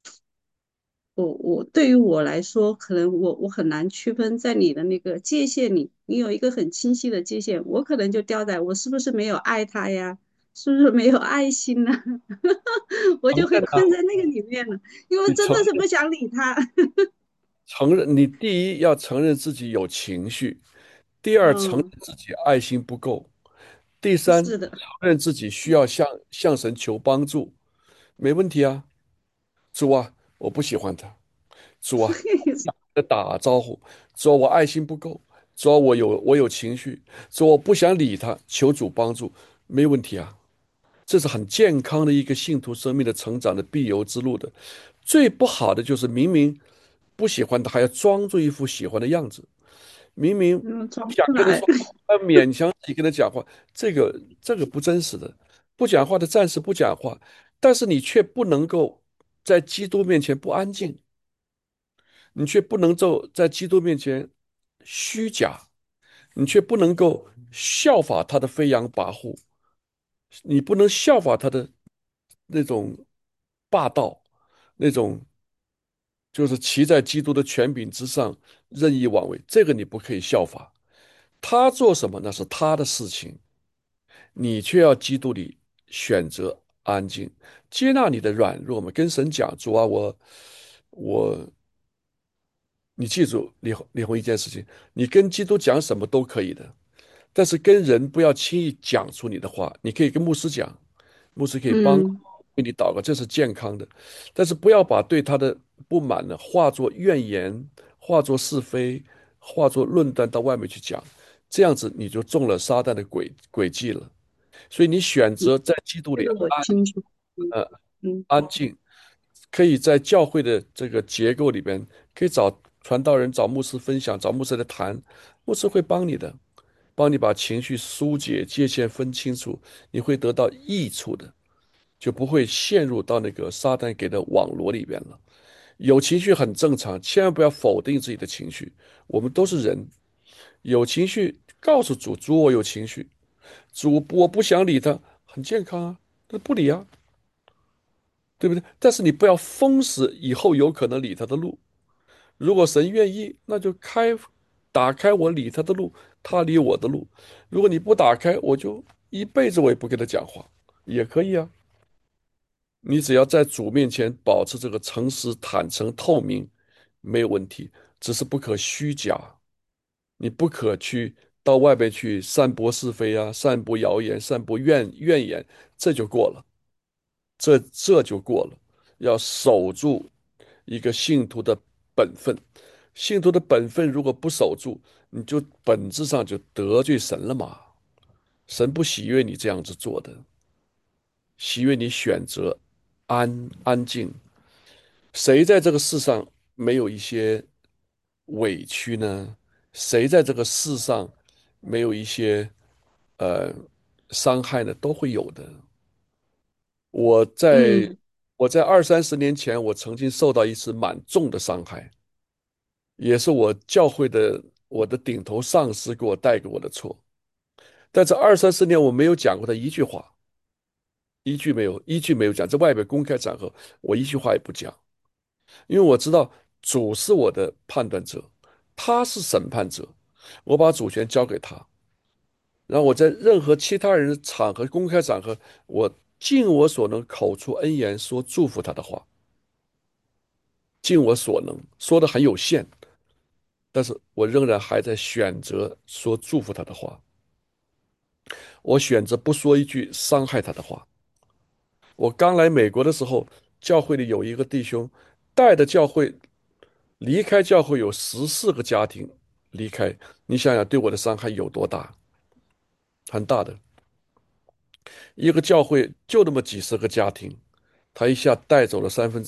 对于我来说，可能我很难区分在你的那个界限里，你有一个很清晰的界限，我可能就掉在我是不是没有爱他呀，是不是没有爱心呢？我就会承认啊， 困在那个里面了，因为你承真的是不想理他。 承认，你第一要承认自己有情绪，第二承认嗯， 自己爱心不够，第三承是的， 认自己需要向神求帮助，没问题啊。主啊，我不喜欢他。主啊，的打招呼，主啊，我爱心不够，主啊，我有情绪，主啊，我不想理他，求主帮助，没问题啊。这是很健康的一个信徒生命的成长的必由之路的。最不好的就是明明不喜欢他，还要装作一副喜欢的样子，明明装不出来。 想跟他说话，还要勉强自己跟他讲话，这个不真实的。不讲话的暂时不讲话，但是你却不能够在基督面前不安静，你却不能够在基督面前虚假，你却不能够效法他的飞扬跋扈，你不能效法他的那种霸道，那种就是骑在基督的权柄之上任意妄为，这个你不可以效法。他做什么那是他的事情，你却要基督里选择安静，接纳你的软弱嘛，跟神讲，主啊，我你记住，李红一件事情，你跟基督讲什么都可以的，但是跟人不要轻易讲出你的话。你可以跟牧师讲，牧师可以帮嗯为你祷告，这是健康的。但是不要把对他的不满呢化作怨言，化作是非，化作论断到外面去讲，这样子你就中了撒旦的诡计了。所以你选嗯， 择在基督里这个我清楚。嗯呃嗯安静，可以在教会的这个结构里边，可以找传道人、找牧师分享、找牧师来谈，牧师会帮你的，帮你把情绪疏解、界限分清楚，你会得到益处的，就不会陷入到那个撒旦给的网罗里边了。有情绪很正常，千万不要否定自己的情绪，我们都是人，有情绪告诉主，主我有情绪，主我不想理他，很健康啊，那不理啊。对不对？但是你不要封死以后有可能理他的路。如果神愿意，那就打开我理他的路，他理我的路。如果你不打开，我就一辈子我也不跟他讲话，也可以啊。你只要在主面前保持这个诚实、坦诚、透明，没有问题。只是不可虚假，你不可去到外边去散播是非啊，散播谣言，散播怨言，这就过了。这就过了。要守住一个信徒的本分，信徒的本分如果不守住，你就本质上就得罪神了嘛。神不喜悦你这样子做的，喜悦你选择安静。谁在这个世上没有一些委屈呢？谁在这个世上没有一些呃伤害呢？都会有的。我在嗯我在二三十年前，我曾经受到一次蛮重的伤害，也是我教会的我的顶头上司给我带给我的错。但这二三十年，我没有讲过他一句话，一句没有讲，在外边公开场合，我一句话也不讲，因为我知道主是我的判断者，他是审判者，我把主权交给他，然后我在任何其他人的场合、公开场合，我尽我所能口出恩言，说祝福他的话。尽我所能，说的很有限，但是我仍然还在选择说祝福他的话。 我选择不说一句伤害他的话。我刚来美国的时候，教会里有一个弟兄带的教会离开教会有14个家庭离开，你想想对我的伤害有多大？很大的。一个教会就那么几十个家庭，他一下带走了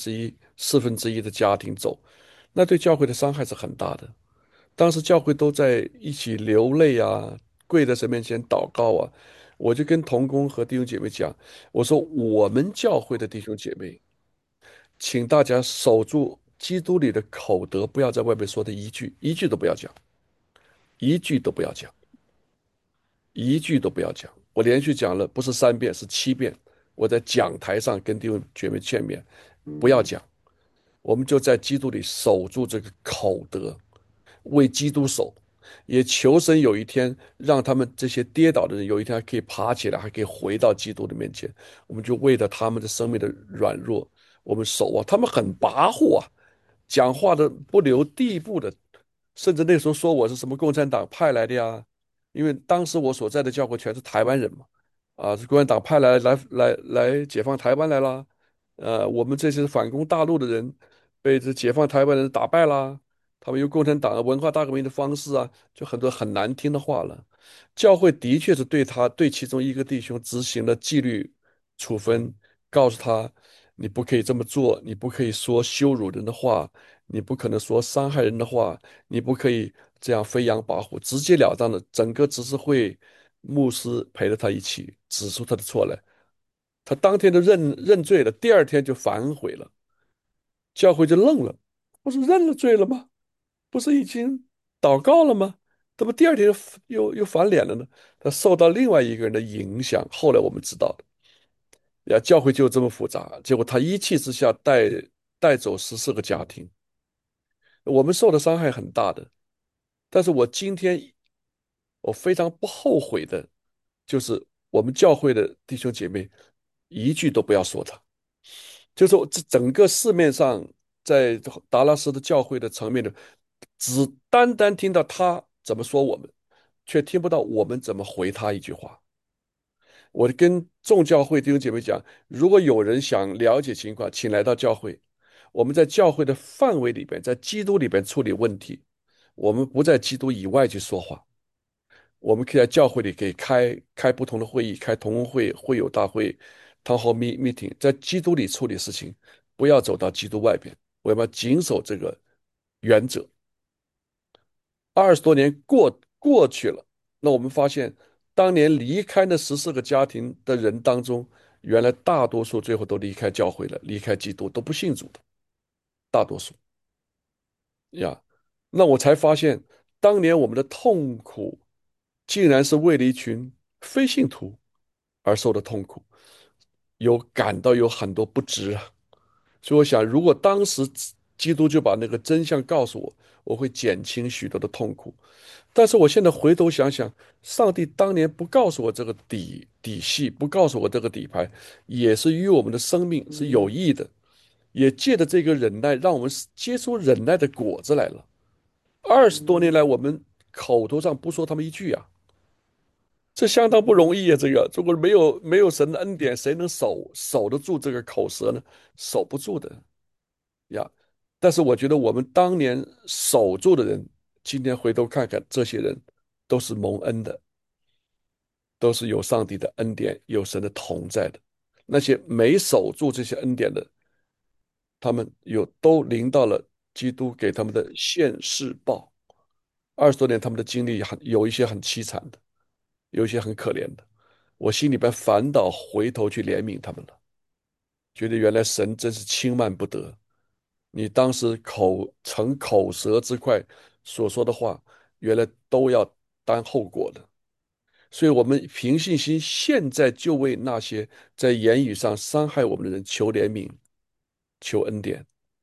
1/3、1/4的家庭走，那对教会的伤害是很大的。当时教会都在一起流泪啊，跪在神面前祷告啊。我就跟同工和弟兄姐妹讲，我说我们教会的弟兄姐妹，请大家守住基督里的口德，不要在外面说的一句都不要讲，一句都不要讲，一句都不要讲。我连续讲了不是3遍，是7遍。我在讲台上跟弟兄姐妹见面，不要讲，我们就在基督里守住这个口德，为基督守，也求神有一天让他们这些跌倒的人有一天还可以爬起来，还可以回到基督的面前。我们就为了他们的生命的软弱，我们守啊。他们很跋扈啊，讲话的不留地步的，甚至那时候说我是什么共产党派来的呀？因为当时我所在的教会全是台湾人嘛，啊，是共产党派来解放台湾来了。我们这些反攻大陆的人被这解放台湾人打败啦。他们用共产党的文化大革命的方式啊，就很多很难听的话了。教会的确是对其中一个弟兄执行了纪律处分，告诉他你不可以这么做，你不可以说羞辱人的话，你不可能说伤害人的话，你不可以这样飞扬跋扈，直截了当的。整个执事会牧师陪着他一起指出他的错来，他当天就认罪了，第二天就反悔了。教会就愣了，不是认了罪了吗？不是已经祷告了吗？怎么第二天又翻脸了呢？他受到另外一个人的影响，后来我们知道的呀，教会就这么复杂。结果他一气之下带走14个家庭，我们受的伤害很大的。但是我今天我非常不后悔的，就是我们教会的弟兄姐妹一句都不要说他。就是说这整个市面上在达拉斯的教会的层面的，只单单听到他怎么说我们，却听不到我们怎么回他一句话。我跟众教会弟兄姐妹讲，如果有人想了解情况，请来到教会，我们在教会的范围里边，在基督里边处理问题，我们不在基督以外去说话。我们可以在教会里可以开不同的会议，开同工会、会友大会、meeting，在基督里处理事情，不要走到基督外边。我们要谨守这个原则。20多年过去了，那我们发现，当年离开那14个家庭的人当中，原来大多数最后都离开教会了，离开基督，都不信主的，大多数呀。那我才发现，当年我们的痛苦，竟然是为了一群非信徒而受的痛苦，感到有很多不值啊。所以我想，如果当时基督就把那个真相告诉我，我会减轻许多的痛苦。但是我现在回头想想，上帝当年不告诉我这个底细，不告诉我这个底牌，也是与我们的生命是有益的，也借着这个忍耐，让我们结出忍耐的果子来了。20多年来，我们口头上不说他们一句啊，这相当不容易啊！这个如果没有神的恩典，谁能守得住这个口舌呢？守不住的呀。但是我觉得我们当年守住的人，今天回头看看，这些人都是蒙恩的，都是有上帝的恩典，有神的同在的。那些没守住这些恩典的，他们都临到了基督给他们的现世报。20多年，他们的经历有一些很凄惨的，有一些很可怜的。我心里边反倒回头去怜悯他们了，觉得原来神真是轻慢不得。你当时逞口舌之快所说的话，原来都要担后果的。所以，我们凭信心，现在就为那些在言语上伤害我们的人求怜悯、求恩典，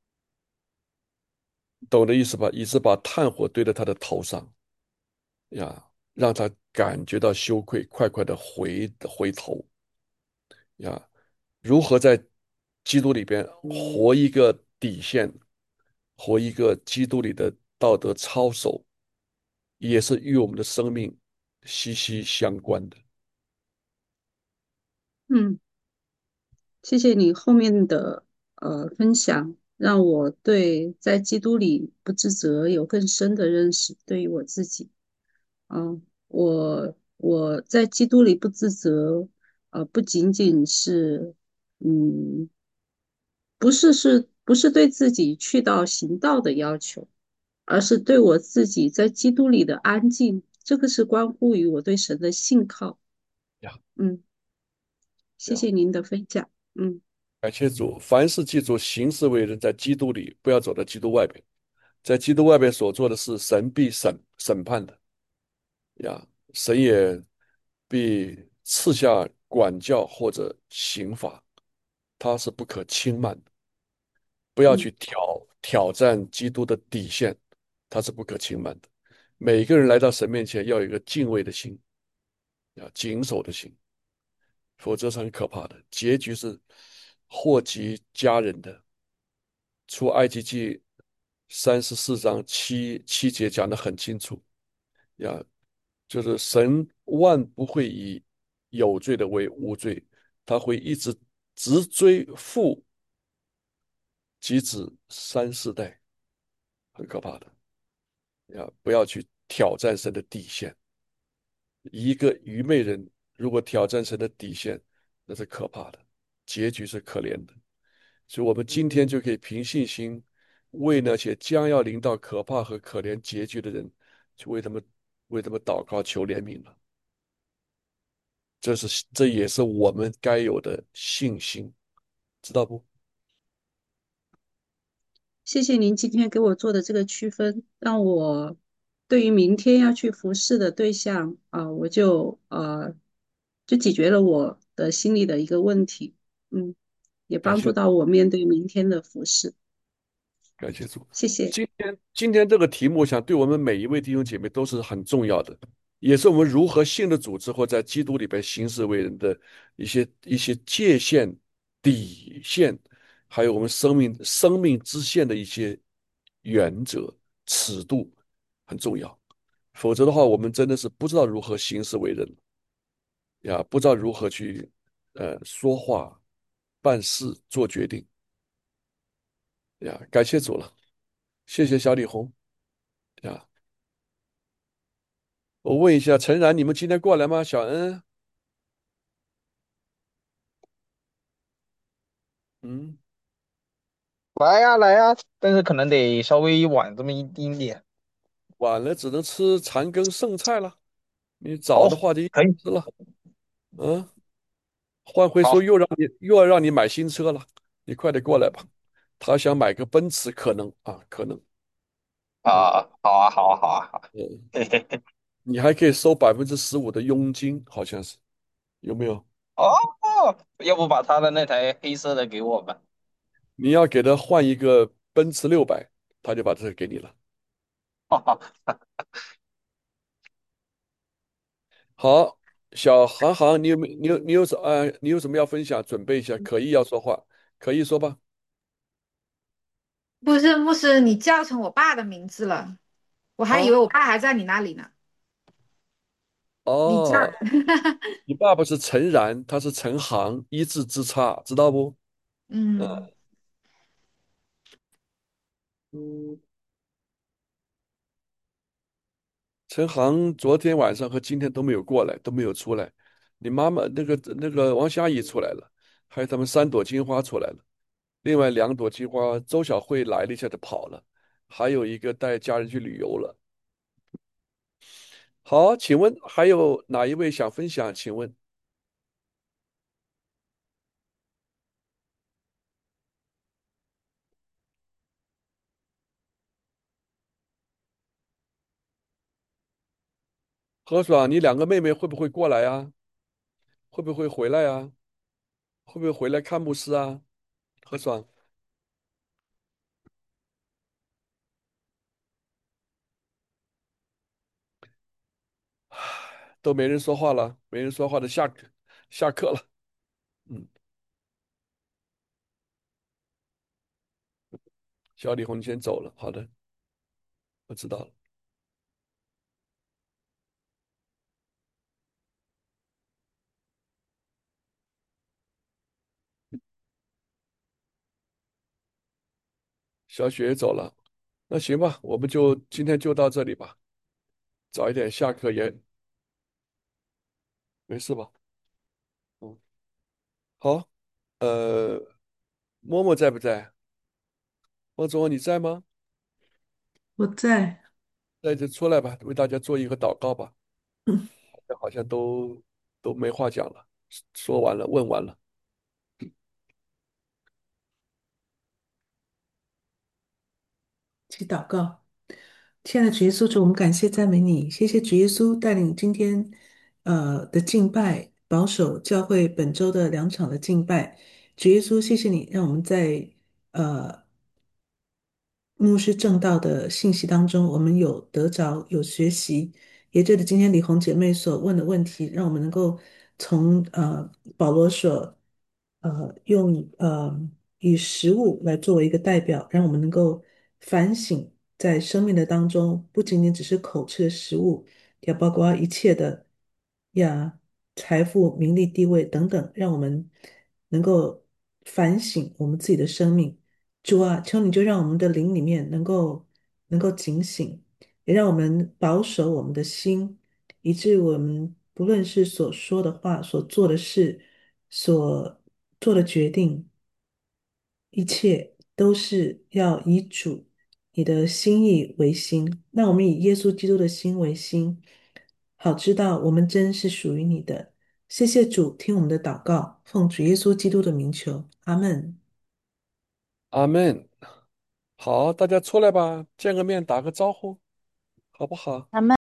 懂的意思吧？以致把炭火堆在他的头上呀，让他感觉到羞愧，快快的回头呀。如何在基督里边活一个底线，活一个基督里的道德操守，也是与我们的生命息息相关的。 嗯，谢谢你后面的分享，让我对在基督里不自责有更深的认识，对于我自己。我在基督里不自责，不仅仅是，嗯，不是对自己去到行道的要求，而是对我自己在基督里的安静，这个是关乎于我对神的信靠。 呀嗯，谢呀， 谢您的分享。嗯感谢主，凡事记住，行事为人，在基督里，不要走到基督外边。在基督外边所做的事，神必审判的呀，神也必赐下管教或者刑罚，他是不可轻慢的。不要嗯， 去挑战基督的底线，他是不可轻慢的。每个人来到神面前，要有一个敬畏的心，要谨守的心，否则是很可怕的。结局是祸及家人的。出埃及记34章七节讲得很清楚呀，就是神万不会以有罪的为无罪，他会一直追父及子3、4代，很可怕的呀！不要去挑战神的底线。一个愚昧人如果挑战神的底线，那是可怕的，结局是可怜的。所以，我们今天就可以凭信心，为那些将要临到可怕和可怜结局的人，去为他们祷告求怜悯了。这也是我们该有的信心，知道不？ 谢谢您今天给我做的这个区分，让我对于明天要去服侍的对象我就解决了我的心里的一个问题。嗯，也感谢帮助到我面对明天的服饰。 感谢主。 谢谢。 今天这个题目，想对我们每一位弟兄姐妹都是很重要的，也是我们如何信的主之后，在基督里边行事为人的一些界限、底线，还有我们生命之线的一些原则、尺度，很重要。否则的话，我们真的是不知道如何行事为人呀，不知道如何去说话、办事、做决定呀。感谢主了，谢谢小李红呀。我问一下，陈然，你们今天过来吗？小恩，嗯， 来呀来呀，但是可能得稍微晚这么一丁点。 晚了只能吃残羹剩菜了。你早的好， 话就一起可以， 吃了。嗯，换回说好又要让你买新车了，你快点过来吧。他想买个奔驰，可能啊，可能，嗯好啊，好啊，好啊，好啊， 嗯， 嘿嘿嘿， 你还可以收15%的佣金，好像是，有没有？ 哦，要不把他的那台黑色的给我吧？ 你要给他换一个奔驰600，他就把这个给你了。 哈哈， 好，小航航，你有什么要分享？准备一下，可以要说话，可以说吧。 不是牧师，你叫成我爸的名字了，我还以为啊， 我爸还在你那里呢。你叫， 哦，你爸爸是陈然，他是陈航，一字之差，知道不？ 嗯， 呃嗯，陈航昨天晚上和今天都没有过来，都没有出来。你妈妈那个王佳怡出来了，还有他们3朵金花出来了，另外2朵金花周小慧来了一下就跑了，还有一个带家人去旅游了。好，请问还有哪一位想分享？请问何爽，你两个妹妹会不会过来啊？会不会回来啊？会不会回来看牧师啊？何爽都没人说话了，没人说话的下课了。嗯，小李红，你先走了。好的，我知道了。 小雪也走了，那行吧，我们就今天就到这里吧，早一点下课也没事吧？嗯，好，呃，默默在不在？汪总，你在吗？ 我在。 那就出来吧，为大家做一个祷告吧。好像都没话讲了，说完了，问完了。 一起祷告。亲爱的主耶稣主，我们感谢赞美你，谢谢主耶稣带领今天的敬拜，保守教会本周的2场的敬拜。主耶稣，谢谢你让我们在呃牧师正道的信息当中，我们有得着，有学习，也借着今天李红姐妹所问的问题，让我们能够从保罗所用以食物来作为一个代表，让我们能够反省在生命的当中，不仅仅只是口吃的食物，也包括一切的呀财富、名利、地位等等，让我们能够反省我们自己的生命。主啊，求你就让我们的灵里面能够警醒，也让我们保守我们的心，以致我们不论是所说的话、所做的事、所做的决定，一切都是要以主你的心意为心。那我们以耶稣基督的心为心，好知道我们真是属于你的。谢谢主，听我们的祷告，奉主耶稣基督的名求，阿门。 阿门。好，大家出来吧，见个面，打个招呼，好不好？ 咱们。